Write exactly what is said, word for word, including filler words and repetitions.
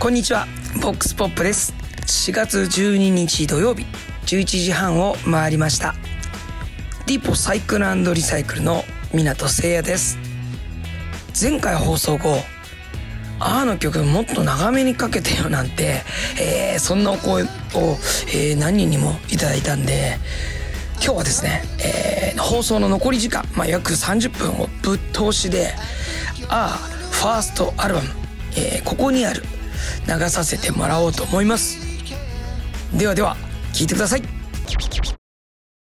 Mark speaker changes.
Speaker 1: こんにちは、ボックスポップです。しがつじゅうににち土曜日じゅういちじはんを回りました。ディポサイクル&リサイクルの港誠也です。前回放送後、あーの曲もっと長めにかけてよなんて、えー、そんなお声を、えー、何人にもいただいたんで、今日はですね、えー、放送の残り時間、まあ、約さんじゅっぷんをぶっ通しであーファーストアルバム、えー、ここにある流させてもらおうと思います。ではでは聴いてください。